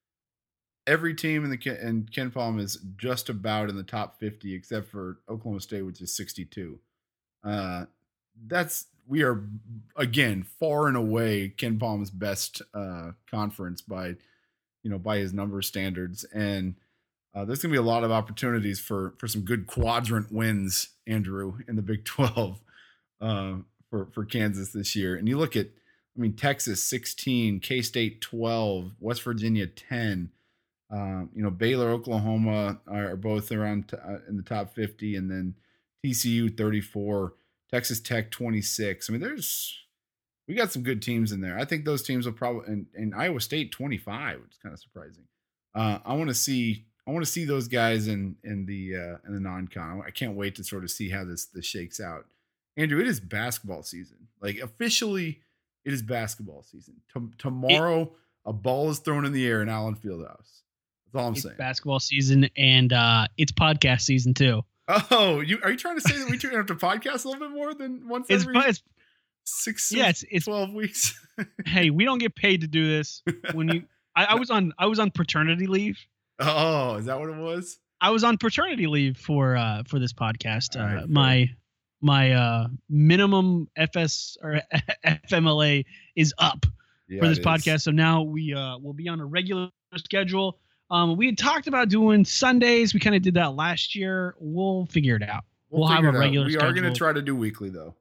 every team in the Ken, and Ken Palm is just about in the top fifty, except for Oklahoma State, which is sixty-two. Uh, that's we are again far and away Ken Palm's best uh, conference by, you know, by his number standards, and uh, there's gonna be a lot of opportunities for for some good quadrant wins, Andrew, in the Big twelve uh, for for Kansas this year. And you look at, I mean, Texas sixteen, K-State twelve, West Virginia ten. Um, you know, Baylor, Oklahoma are both around t- uh, in the top fifty, and then T C U thirty-four, Texas Tech twenty-six. I mean, there's we got some good teams in there. I think those teams will probably and, and Iowa State twenty-five, which is kind of surprising. Uh, I want to see I want to see those guys in in the uh, in the non-con. I can't wait to sort of see how this this shakes out. Andrew, it is basketball season. Like officially, it is basketball season. T- tomorrow, it, a ball is thrown in the air in Allen Fieldhouse. That's all I'm it's saying. Basketball season, and uh, it's podcast season too. Oh, you are you trying to say that we turn have to podcast a little bit more than once It's, every it's six, yeah, it's, it's twelve weeks? hey, we don't get paid to do this. When you, I, I was on, I was on paternity leave. Oh, is that what it was? I was on paternity leave for uh for this podcast. All Uh, right, my my uh minimum F S or F M L A is up Yeah, for this it podcast. is. So now we uh will be on a regular schedule. Um, we had talked about doing Sundays. We kind of did that last year. We'll figure it out. We'll, have figure a it out. regular We schedule. are going to try to do weekly though.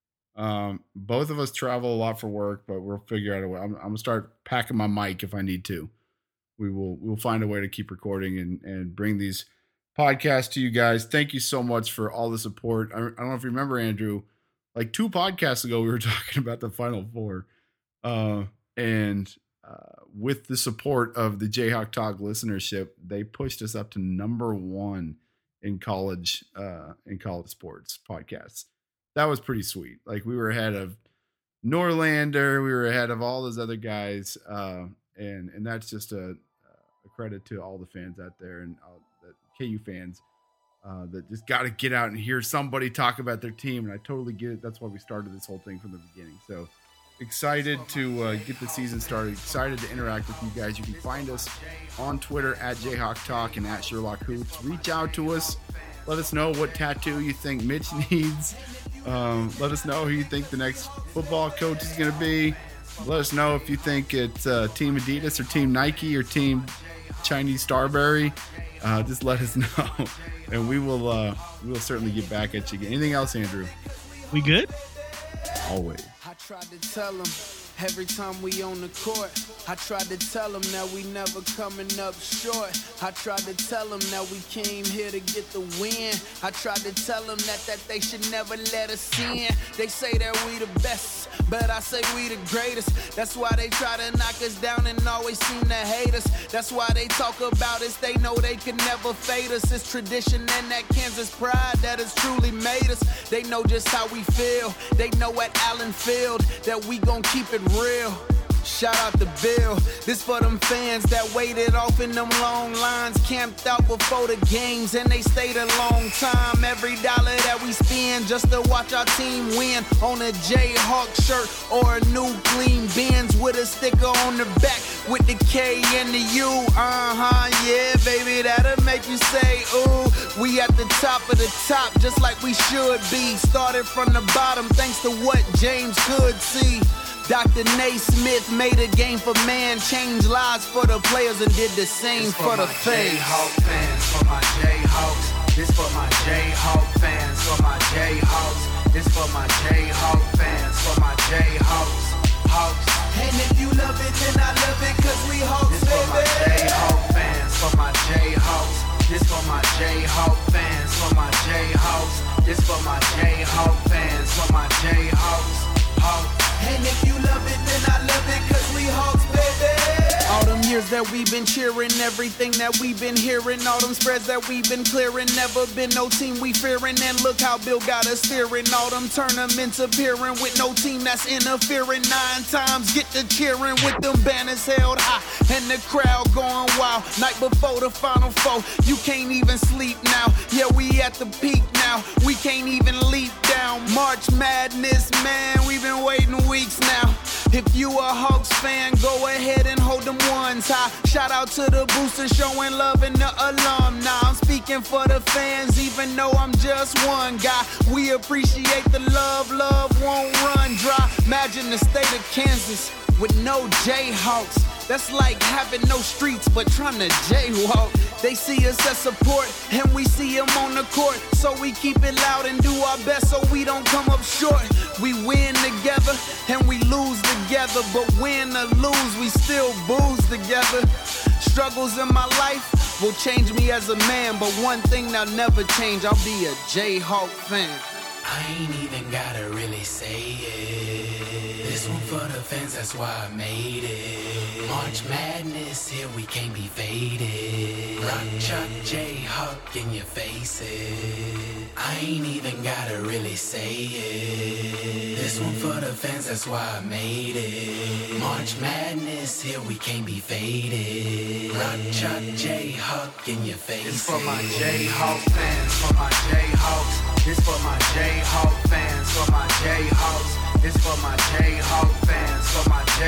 Um, both of us travel a lot for work, but we'll figure out a way. I'm, I'm gonna start packing my mic if I need to. We will we'll find a way to keep recording and and bring these podcasts to you guys. Thank you so much for all the support. I, I don't know if you remember, Andrew, like two podcasts ago, we were talking about the Final Four, uh, and uh, with the support of the Jayhawk Talk listenership, they pushed us up to number one in college uh, in college sports podcasts. That was pretty sweet. Like we were ahead of Norlander, we were ahead of all those other guys, uh, and and that's just a, a credit to all the fans out there and uh, the K U fans uh, that just got to get out and hear somebody talk about their team. And I totally get it. That's why we started this whole thing from the beginning. So excited to uh, get the season started. Excited to interact with you guys. You can find us on Twitter at Jayhawk Talk and at Sherlock Hoops. Reach out to us. Let us know what tattoo you think Mitch needs. Um, let us know who you think the next football coach is going to be. Let us know if you think it's uh, Team Adidas or Team Nike or Team Chinese Starberry. Uh, just let us know, and we will uh, we will certainly get back at you again. Anything else, Andrew? We good? Always. I tried to tell him every time we on the court. I tried to tell him that we never coming up short. I tried to tell him that we came here to get the win. I tried to tell him that, that they should never let us in. They say that we the best, but I say we the greatest. That's why they try to knock us down and always seem to hate us. That's why they talk about us. They know they can never fade us. It's tradition and that Kansas pride that has truly made us. They know just how we feel. They know at Allen Field that we gon' keep it real. Shout out to Bill. This for them fans that waited off in them long lines, camped out before the games, and they stayed a long time. Every dollar that we spend just to watch our team win, on a Jayhawk shirt or a new clean Benz with a sticker on the back with the K and the U. Uh-huh, yeah, baby, that'll make you say, ooh. We at the top of the top, just like we should be. Started from the bottom, thanks to what James could see. Doctor Naismith made a game for man, changed lives for the players and did the same for, for the fans. Jayhawk fans, for my Jayhawks. This for my Jayhawk fans, for my Jayhawks. This for my Jayhawk fans, for my Jayhawks. Hawks. And if you love it, then I love it, cause we Hawks, this baby. For my Jayhawk fans, for my Jayhawks. This for my Jayhawk fans, for my Jayhawks. This for my Jayhawk fans, for my Jayhawks. Hawks. And if you love it, then I love it, cause we Hawks, baby. All them years squads that we've been cheering, everything that we've been hearing, all them spreads that we've been clearing. Never been no team we fearing, and look how Bill got us steering. All them tournaments appearing with no team that's interfering. Nine times get to cheering with them banners held high and the crowd going wild. Night before the Final Four, you can't even sleep now. Yeah, we at the peak now, we can't even leap down. March Madness, man, we've been waiting weeks now. If you a Hawks fan, go ahead and hold them ones high. Shout out to the boosters showing love and the alumni. I'm speaking for the fans, even though I'm just one guy. We appreciate the love, love won't run dry. Imagine the state of Kansas with no Jayhawks. That's like having no streets but trying to jaywalk. They see us as support and we see them on the court. So we keep it loud and do our best so we don't come up short. We win together and we lose together, but win or lose, we still booze together. Struggles in my life will change me as a man, but one thing that'll never change, I'll be a Jayhawk fan. I ain't even gotta really say it. This one for the fans, that's why I made it. March Madness, here we can't be faded. Rock, Chuck, Jayhawk in your faces. I ain't even gotta really say it. This one for the fans, that's why I made it. March Madness, here we can't be faded. Rock, Chuck, Jayhawk in your faces. It's for my Jayhawk fans, for my Jayhawks. It's for my Jayhawk fans, for my Jayhawks. It's for my Jayhawk fans, for my Jayhawks.